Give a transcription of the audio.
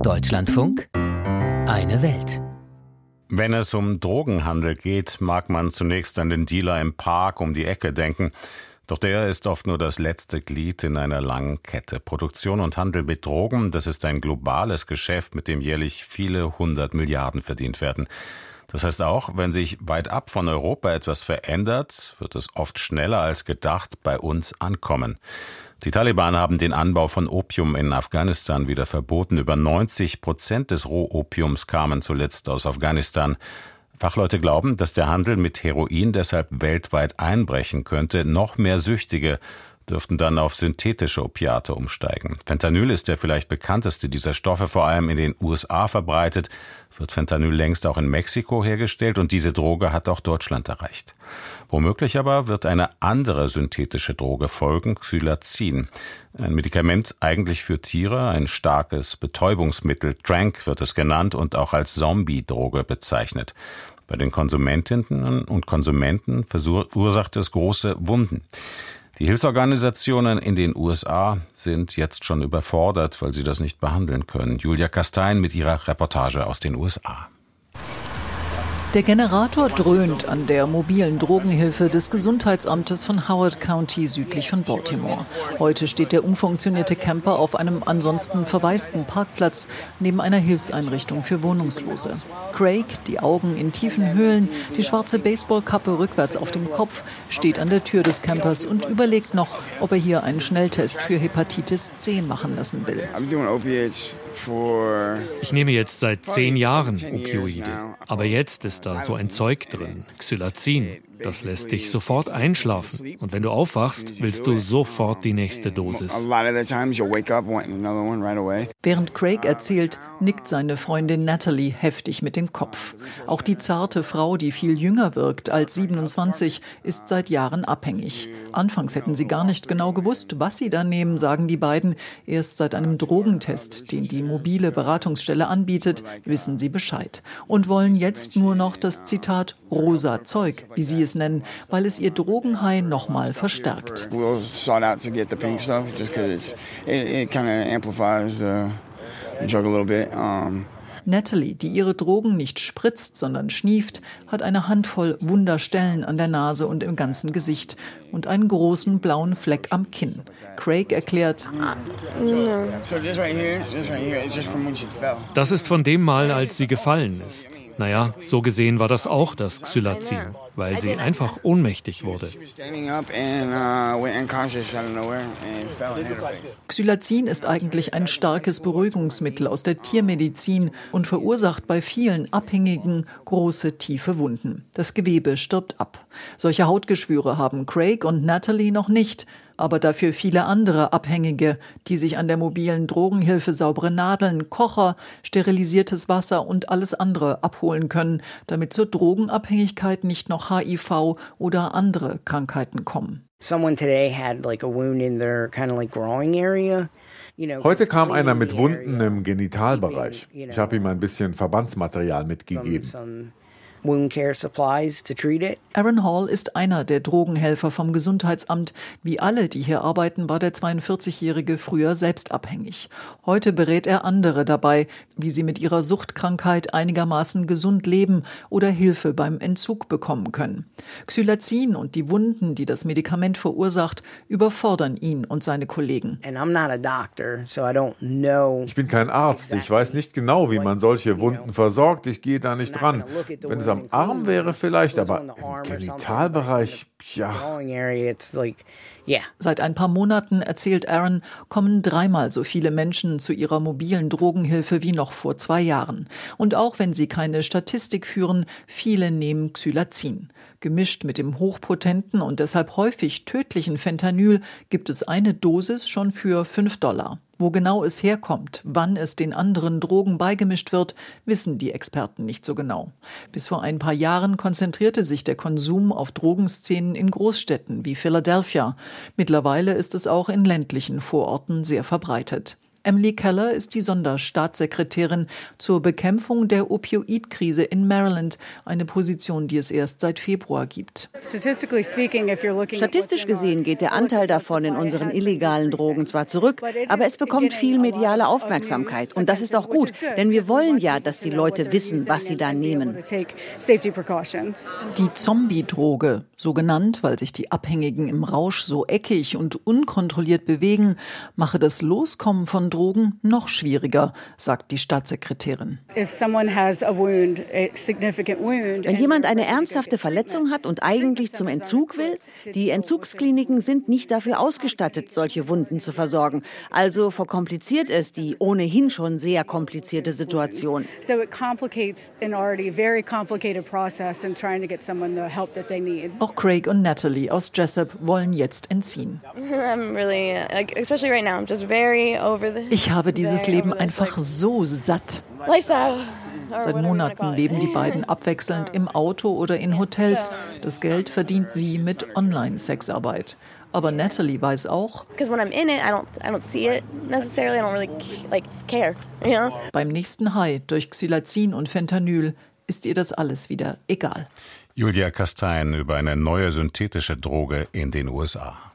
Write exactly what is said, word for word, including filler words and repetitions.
Deutschlandfunk, eine Welt. Wenn es um Drogenhandel geht, mag man zunächst an den Dealer im Park um die Ecke denken. Doch der ist oft nur das letzte Glied in einer langen Kette. Produktion und Handel mit Drogen, das ist ein globales Geschäft, mit dem jährlich viele hundert Milliarden verdient werden. Das heißt auch, wenn sich weit ab von Europa etwas verändert, wird es oft schneller als gedacht bei uns ankommen. Die Taliban haben den Anbau von Opium in Afghanistan wieder verboten. Über neunzig Prozent des Rohopiums kamen zuletzt aus Afghanistan. Fachleute glauben, dass der Handel mit Heroin deshalb weltweit einbrechen könnte. Noch mehr Süchtige dürften dann auf synthetische Opiate umsteigen. Fentanyl ist der vielleicht bekannteste dieser Stoffe, vor allem in den U S A verbreitet. Wird Fentanyl längst auch in Mexiko hergestellt und diese Droge hat auch Deutschland erreicht. Womöglich aber wird eine andere synthetische Droge folgen, Xylazin. Ein Medikament eigentlich für Tiere, ein starkes Betäubungsmittel, Trank wird es genannt und auch als Zombie-Droge bezeichnet. Bei den Konsumentinnen und Konsumenten verursacht es große Wunden. Die Hilfsorganisationen in den U S A sind jetzt schon überfordert, weil sie das nicht behandeln können. Julia Kastein mit ihrer Reportage aus den U S A. Der Generator dröhnt an der mobilen Drogenhilfe des Gesundheitsamtes von Howard County südlich von Baltimore. Heute steht der umfunktionierte Camper auf einem ansonsten verwaisten Parkplatz neben einer Hilfseinrichtung für Wohnungslose. Craig, die Augen in tiefen Höhlen, die schwarze Baseballkappe rückwärts auf dem Kopf, steht an der Tür des Campers und überlegt noch, ob er hier einen Schnelltest für Hepatitis C machen lassen will. Ich nehme jetzt seit zehn Jahren Opioide, aber jetzt ist da so ein Zeug drin, Xylazin. Das lässt dich sofort einschlafen. Und wenn du aufwachst, willst du sofort die nächste Dosis. Während Craig erzählt, nickt seine Freundin Natalie heftig mit dem Kopf. Auch die zarte Frau, die viel jünger wirkt als siebenundzwanzig, ist seit Jahren abhängig. Anfangs hätten sie gar nicht genau gewusst, was sie da nehmen, sagen die beiden. Erst seit einem Drogentest, den die mobile Beratungsstelle anbietet, wissen sie Bescheid. Und wollen jetzt nur noch das Zitat rosa Zeug, wie sie es nennen, weil es ihr Drogenhigh nochmal verstärkt. Natalie, die ihre Drogen nicht spritzt, sondern schnieft, hat eine Handvoll Wunderstellen an der Nase und im ganzen Gesicht und einen großen blauen Fleck am Kinn. Craig erklärt, das ist von dem Mal, als sie gefallen ist. Naja, so gesehen war das auch das Xylazin, weil sie einfach ohnmächtig wurde. Xylazin ist eigentlich ein starkes Beruhigungsmittel aus der Tiermedizin und verursacht bei vielen Abhängigen große, tiefe Wunden. Das Gewebe stirbt ab. Solche Hautgeschwüre haben Craig und Natalie noch nicht, aber dafür viele andere Abhängige, die sich an der mobilen Drogenhilfe saubere Nadeln, Kocher, sterilisiertes Wasser und alles andere abholen können, damit zur Drogenabhängigkeit nicht noch H I V oder andere Krankheiten kommen. Heute kam einer mit Wunden im Genitalbereich. Ich habe ihm ein bisschen Verbandsmaterial mitgegeben. Aaron Hall ist einer der Drogenhelfer vom Gesundheitsamt. Wie alle, die hier arbeiten, war der zweiundvierzigjährige früher selbst abhängig. Heute berät er andere dabei, wie sie mit ihrer Suchtkrankheit einigermaßen gesund leben oder Hilfe beim Entzug bekommen können. Xylazin und die Wunden, die das Medikament verursacht, überfordern ihn und seine Kollegen. Ich bin kein Arzt. Ich weiß nicht genau, wie man solche Wunden versorgt. Ich gehe da nicht ran. Wenn es am Arm wäre vielleicht, aber im Genitalbereich, ja. Seit ein paar Monaten, erzählt Aaron, kommen dreimal so viele Menschen zu ihrer mobilen Drogenhilfe wie noch vor zwei Jahren. Und auch wenn sie keine Statistik führen, viele nehmen Xylazin. Gemischt mit dem hochpotenten und deshalb häufig tödlichen Fentanyl gibt es eine Dosis schon für fünf Dollar. Wo genau es herkommt, wann es den anderen Drogen beigemischt wird, wissen die Experten nicht so genau. Bis vor ein paar Jahren konzentrierte sich der Konsum auf Drogenszenen in Großstädten wie Philadelphia. Mittlerweile ist es auch in ländlichen Vororten sehr verbreitet. Emily Keller ist die Sonderstaatssekretärin zur Bekämpfung der Opioidkrise in Maryland, eine Position, die es erst seit Februar gibt. Statistisch gesehen geht der Anteil davon in unseren illegalen Drogen zwar zurück, aber es bekommt viel mediale Aufmerksamkeit. Und das ist auch gut, denn wir wollen ja, dass die Leute wissen, was sie da nehmen. Die Zombie-Droge, so genannt, weil sich die Abhängigen im Rausch so eckig und unkontrolliert bewegen, mache das Loskommen von Drogen noch schwieriger, sagt die Staatssekretärin. Wenn jemand eine ernsthafte Verletzung hat und eigentlich zum Entzug will, die Entzugskliniken sind nicht dafür ausgestattet, solche Wunden zu versorgen. Also verkompliziert es die ohnehin schon sehr komplizierte Situation. Auch Craig und Natalie aus Jessup wollen jetzt entziehen. Ich habe dieses Leben einfach so satt. Seit Monaten leben die beiden abwechselnd im Auto oder in Hotels. Das Geld verdient sie mit Online-Sexarbeit. Aber Natalie weiß auch, beim nächsten High durch Xylazin und Fentanyl ist ihr das alles wieder egal. Julia Kastein über eine neue synthetische Droge in den U S A.